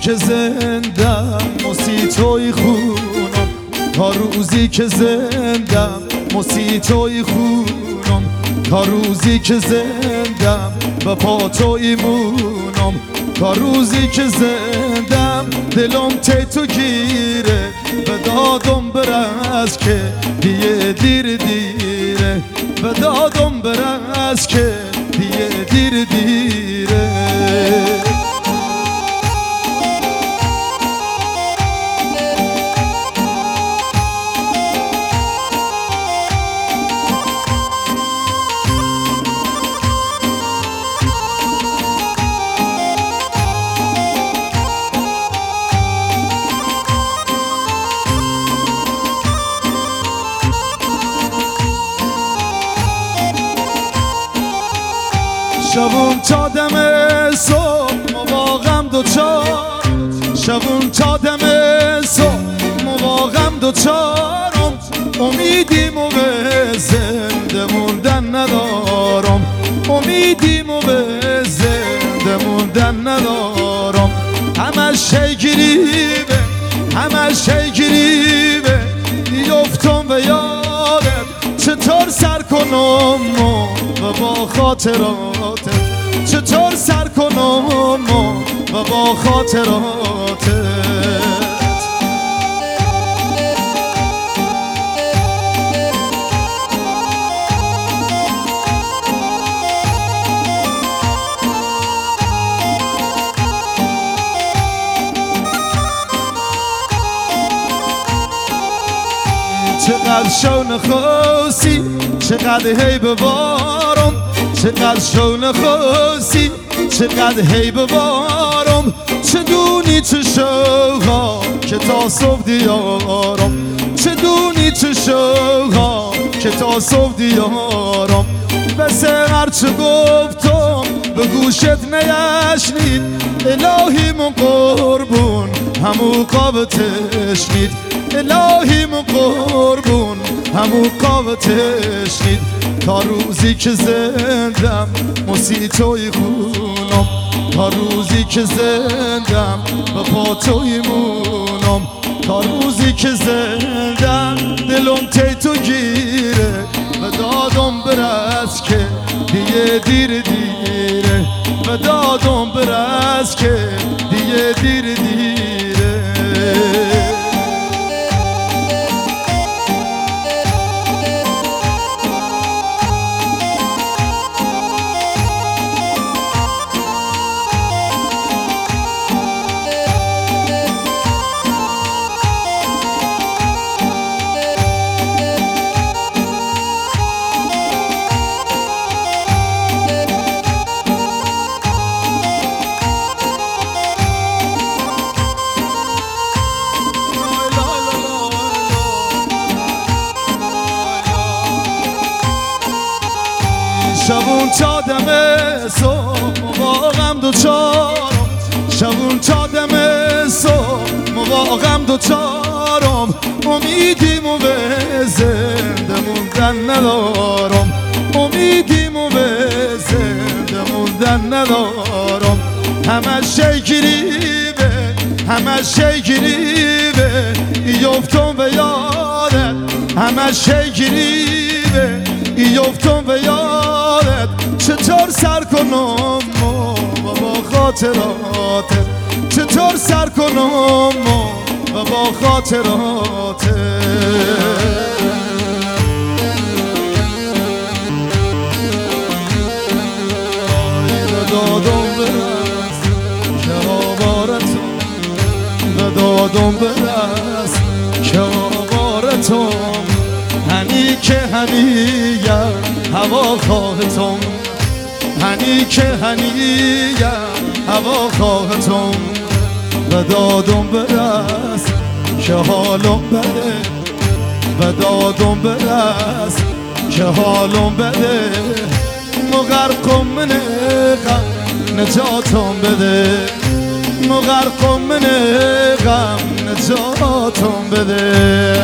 که زندم موسی توی خونم، تا روزی که زندم موسی توی خونم، تا روزی که زندم و پا توی مونم، تا روزی که زندم دلم تی تو گیره و دادم برس که دیگه دیره و دادم برس که دیگه دیره. شبون تا دم صبح مواقم دوچار، شبون تا دم صبح مواقم دوچارم، امیدیم و به زنده موندن ندارم، امیدیم و به زنده موندن ندارم. همش شیگریبه همش شیگریبه نیفتم و یادت چطور سر کنم و با خاطراتت، چطور سر کنم و با خاطراتت. چقدر شو نخواستی چقدر هی ببارم، چقدر شو نخواستی چقدر هی ببارم، چه دونی چه شوها که تا صبح دیارم، چه دونی چه شوها که تا صبح دیارم. بس هرچه گفتم به گوشت نیشنید، الهی من قربون همو قاب تشنید، الهی من قربون همو قاب تشنید. تا روزی که زندم موسی توی خونم، تا روزی که زندم و پا توی مونم، تا روزی که زندم دلم تی تو گیره و دادم برس که دیگه دیره و دادم برس که دیگه دیره. شبون تا دم صبح مواقم دوچارم، شبون تا دم صبح مواقم دوچارم، امیدیم و به زنده موندن ندارم، امیدیم و به زنده موندن ندارم. همش شیگریبه همش شیگریبه یفتم به یادت، همش شیگریبه یفتم به یادت، چطور سر کنم و با خاطراتت، چطور سر کنم و با خاطراتت. دادم برس که آوارتم و دادم برس که آوارتم، هنی که هنیم هوا خواهتم، هنی که هنیم هوا خواهتم و دادم برس که حالم بده و دادم برس که حالم بده. مغرقم من غم نجاتم بده، مغرقم من غم نجاتم بده.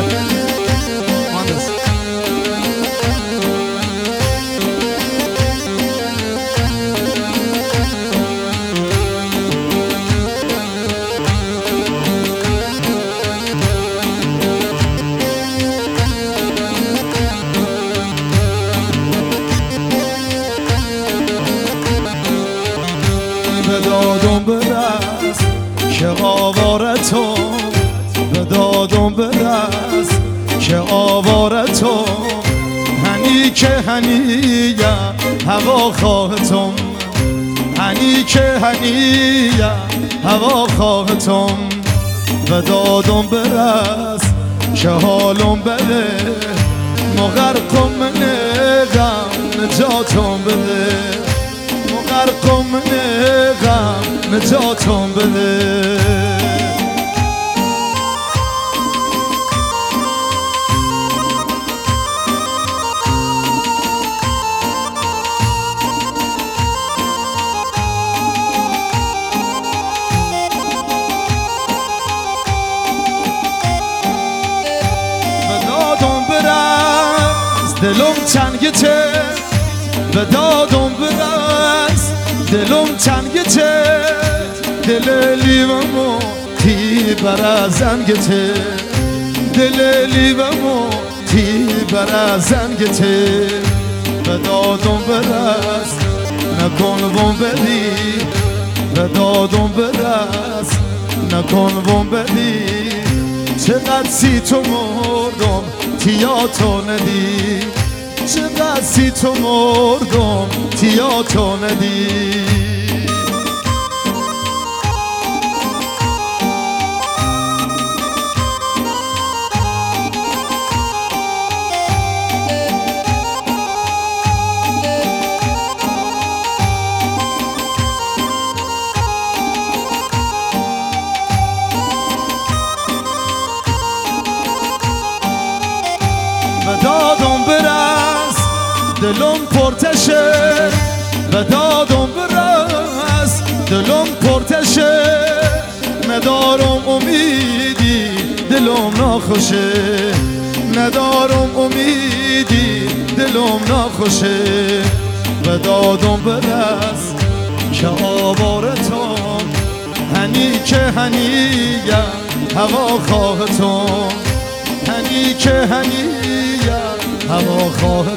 بارتم هنی که هنیه هوا خواهتم هنی که هنیه هوا خواهتم و دادم برس که حالم بده مغرقم من غم نجاتم بده مغرقم من غم نجاتم بده دلم تنگته به دادم برس دلم تنگته دل لیومو تی برا زنگته دل لیومو تی برا زنگته به دادم برس نکن بوم بدی به دادم برس نکن بوم بدی چقدر سی تو مردم تیا تو ندی چقدر سی تو مردم تیا تو ندی به دادم برس دلم پرتشه به دادم برس دلم پرتشه ندارم امیدی دلم ناخوشه ندارم امیدی دلم ناخوشه به دادم برس که آوارتم هنی که هنیه هوا خواهتم هنی که هنیه هوا خواهتم